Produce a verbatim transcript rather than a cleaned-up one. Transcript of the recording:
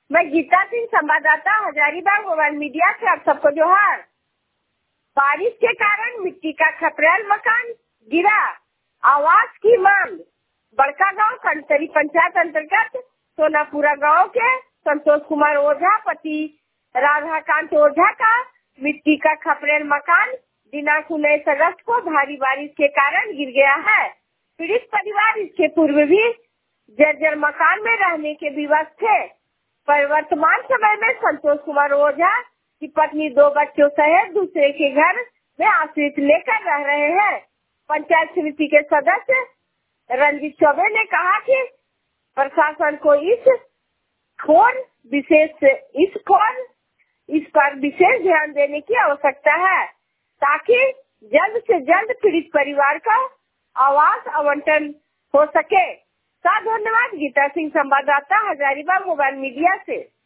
मैं गीता सिंह, संवाददाता, Hazaribagh mobile media से आप सबको जोहार। बारिश के कारण मिट्टी का खपरेल मकान गिरा, आवास की मांग। बड़का गांव कंटरी पंचायत अंतर्गत सोनापुरा गांव के संतोष कुमार ओझा पति राधाकांत ओझा का मिट्टी का खपरेल मकान दिनांक उन्नीस अगस्त को भारी बारिश के कारण गिर गया है। पीड़ित परिवार इसके पूर्व भी जर्जर मकान में रहने के विवश थे। पर वर्तमान समय में संतोष कुमार ओझा की पत्नी दो बच्चों सहित दूसरे के घर में आश्रित लेकर रह रहे हैं। पंचायत समिति के सदस्य रंजीत चौबे ने कहा कि प्रशासन को इस खोर विशेष इस खोर इस पर विशेष ध्यान देने की आवश्यकता है ताकि जल्द से जल्द पीड़ित परिवार का आवास आवंटन हो सके। धन्यवाद। गीता सिंह, संवाददाता, हजारीबाग मोबाइल मीडिया से।